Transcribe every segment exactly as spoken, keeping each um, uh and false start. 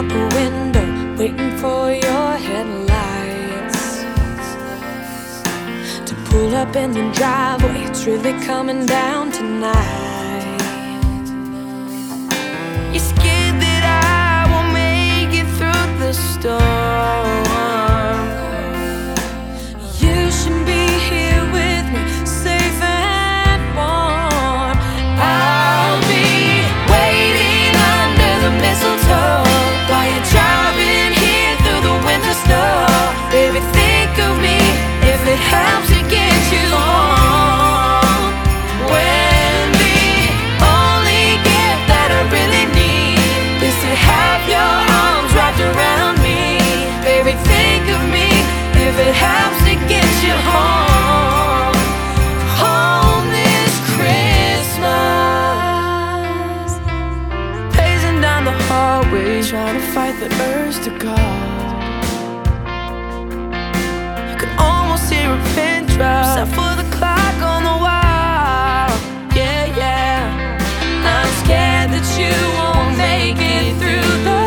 out the window, waiting for your headlights to pull up in the driveway. It's really coming down tonight. You're scared that I won't make it through the storm. You should be here with me, safe and warm. I'll be waiting under the mistletoe while you're driving here through the winter snow. Baby, think of me if it helps to get you home. When the only gift that I really need is to have your arms wrapped around me. Baby, think of me if it helps to get you home. Home this Christmas. Pacing down the hallway, trying to fight the urge to call. You can almost hear a pin drop, set for the clock on the wall. Yeah, yeah. I'm scared that you won't make it through the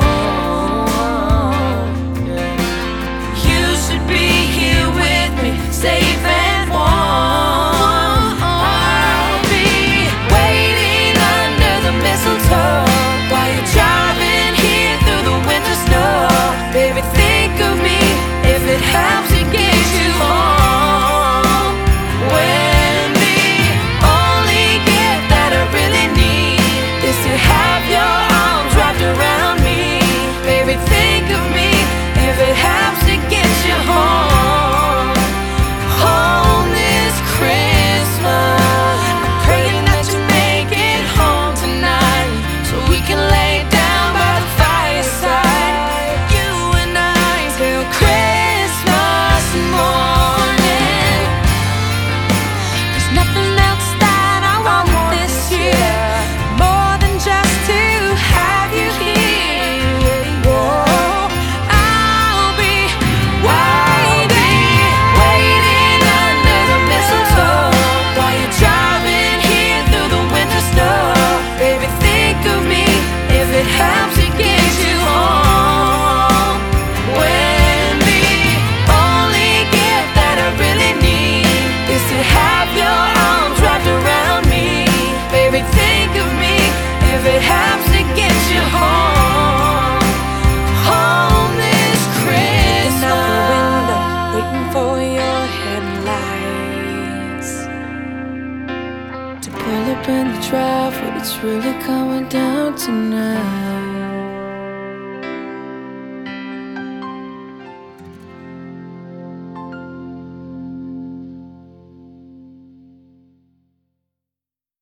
storm. You should be here with me, safe and warm. I'll be waiting under the mistletoe while you're driving here through the winter snow. Baby, think of me if it helps to get you home. When the only gift that I really need is to have your arms wrapped around me. Baby, think of me if it helps to get you home. Home this Christmas. I'm praying that you make it home tonight, so we can lay down by the fireside, you and I, till Christmas morning. There's nothing else that I want this year more than just to have you here. Whoa, I'll be waiting, waiting under the mistletoe while you're driving here through the winter snow. Baby, think of me if it helps to get you home. When the only gift that I really need is to have your arms wrapped around me. Baby, think of me if it helps to get you home. Home this Christmas. Out the window, waiting for your headlights to pull up in the driveway. It's really coming down tonight.